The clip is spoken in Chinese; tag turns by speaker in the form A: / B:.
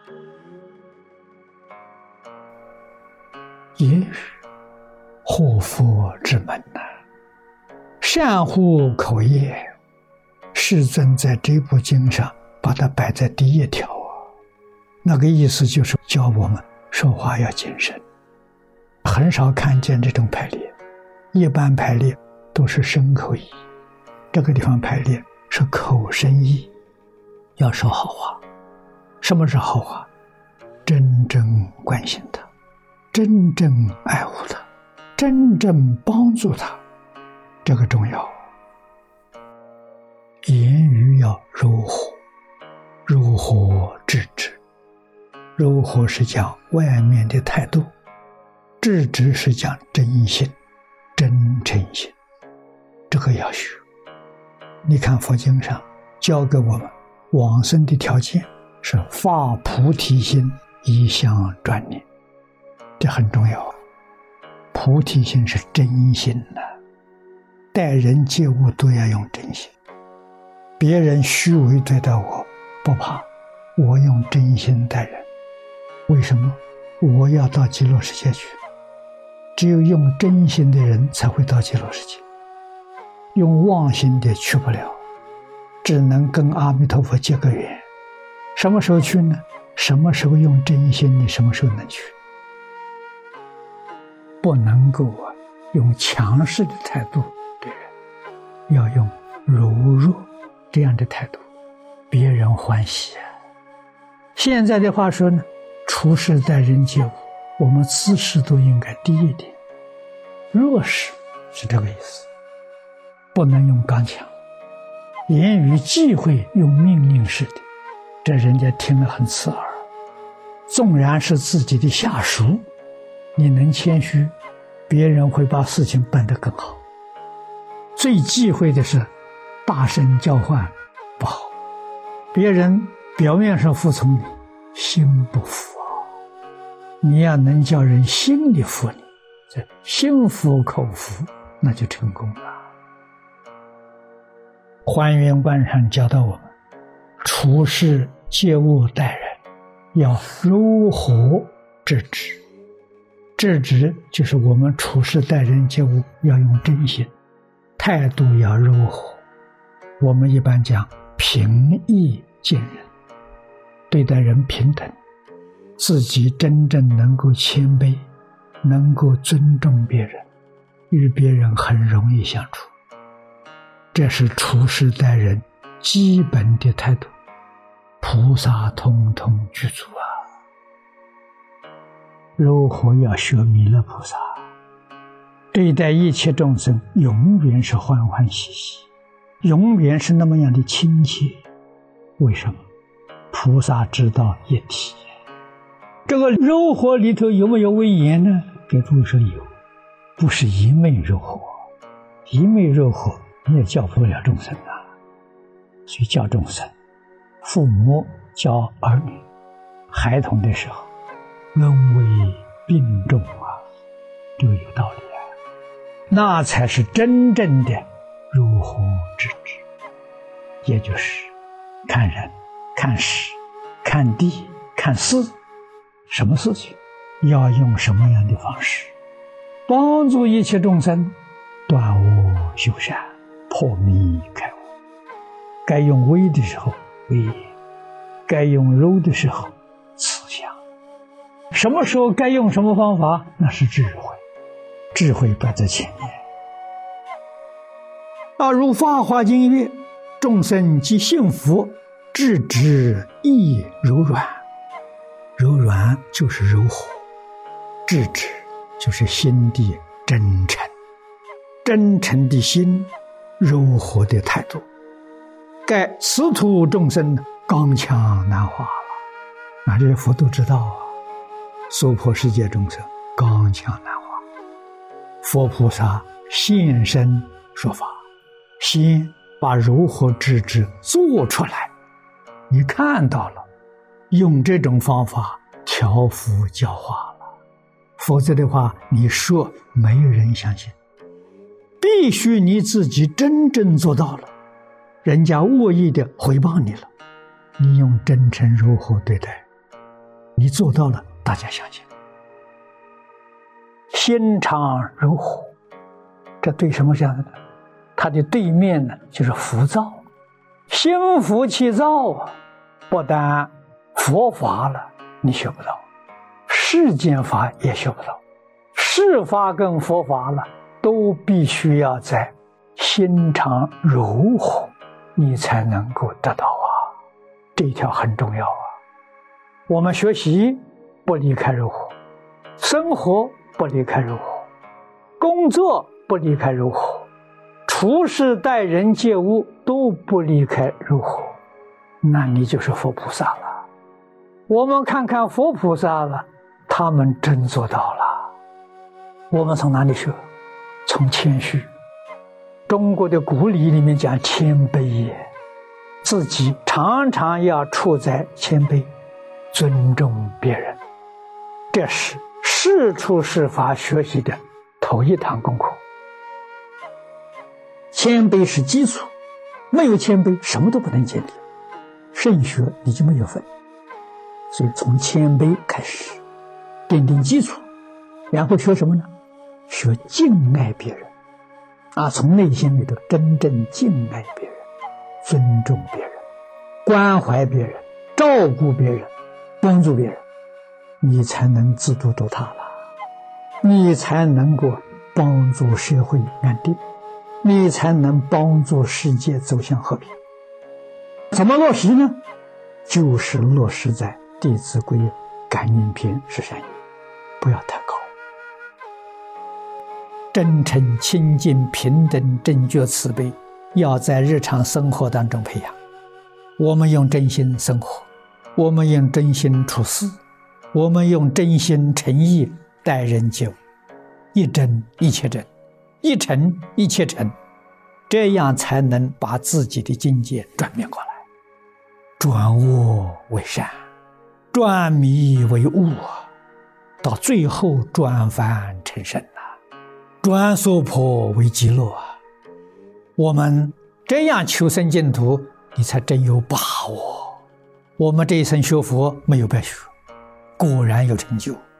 A: 言语祸福之门呐，善乎口业。世尊在这部经上把它摆在第一条啊，那个意思就是教我们说话要谨慎。很少看见这种排列，一般排列都是身口意，这个地方排列是口身意，要说好话。什么是好话？真正关心他，真正爱护他，真正帮助他，这个重要。言语要柔和，柔和制止。柔和是讲外面的态度，制止是讲真心、真诚心，这个要学。你看佛经上教给我们往生的条件是发菩提心，一向专念，这很重要。菩提心是真心的，待人接物都要用真心。别人虚伪对待我，不怕，我用真心待人。为什么？我要到极乐世界去，只有用真心的人才会到极乐世界，用妄心的去不了，只能跟阿弥陀佛结个缘。什么时候去呢？什么时候用真心的，什么时候能去。不能够用强势的态度对人，要用柔弱这样的态度，别人欢喜啊。现在的话说呢，处事待人接物，我们姿势都应该低一点，弱势是这个意思，不能用刚强。言语忌讳用命令式的，这人家听了很刺耳。纵然是自己的下属，你能谦虚，别人会把事情办得更好。最忌讳的是大声叫唤，不好。别人表面上服从你，心不服啊。你要能叫人心里服你，这心服口服，那就成功了。还原观上教导我们，处事接物待人要柔和制止。制止就是我们处事待人接物要用真心，态度要柔和。我们一般讲平易近人，对待人平等，自己真正能够谦卑，能够尊重别人，与别人很容易相处。这是处事待人基本的态度，菩萨通通具足啊。柔和要学弥勒菩萨，对待一切众生永远是欢欢喜喜，永远是那么样的亲切。为什么？菩萨知道一体。这个柔和里头有没有威严呢？给诸位说有，不是一味柔和，一味柔和你也教不了众生啊。所以教众生，父母教儿女，孩童的时候恩威并重啊，这个有道理啊。那才是真正的柔和制止，也就是看人、看事、看地、看事，什么事情要用什么样的方式，帮助一切众生断恶修善，破迷开悟。该用威的时候威严，该用柔的时候慈祥。什么时候该用什么方法，那是智慧，智慧摆在前面。如法华经曰：众生即幸福，制止亦柔软。柔软就是柔和，制止就是心地真诚，真诚的心，柔和的态度。该此土众生刚强难化了，这些佛都知道啊。娑婆世界众生刚强难化，佛菩萨现身说法，先把柔和制止做出来，你看到了，用这种方法调伏教化了。否则的话，你说没有人相信，必须你自己真正做到了。人家恶意的诽谤你了，你用真诚柔和对待， 你做到了，大家相信。心常如火，这对什么讲的呢？它的对面呢，就是浮躁。心浮气躁啊，不但佛法了你学不到，世间法也学不到，世法跟佛法了都必须要在心常柔和，你才能够得到啊。这一条很重要啊。我们学习不离开柔和，生活不离开柔和，工作不离开柔和，处事待人接物都不离开柔和，那你就是佛菩萨了。我们看看佛菩萨了，他们真做到了。我们从哪里学？从谦虚。中国的古礼里面讲谦卑也，自己常常要处在谦卑，尊重别人，这是事出世法学习的头一堂功课。谦卑是基础，没有谦卑什么都不能建立，圣学你就没有份。所以从谦卑开始奠定基础，然后学什么呢？学敬爱别人啊，从内心里头真正敬爱别人，尊重别人，关怀别人，照顾别人，帮助别人，你才能自度度他了，你才能够帮助社会安定，你才能帮助世界走向和平。怎么落实呢？就是落实在《弟子规》感应篇13页，不要太高。真诚、清净、平等、正觉、慈悲，要在日常生活当中培养。我们用真心生活，我们用真心处事，我们用真心诚意待人接物，一真一切真，一诚一切诚，这样才能把自己的境界转变过来，转恶为善，转迷为悟啊，到最后转凡成圣啊，转娑婆为极乐啊。我们这样求生净土，你才真有把握。我们这一生学佛没有白学，果然有成就。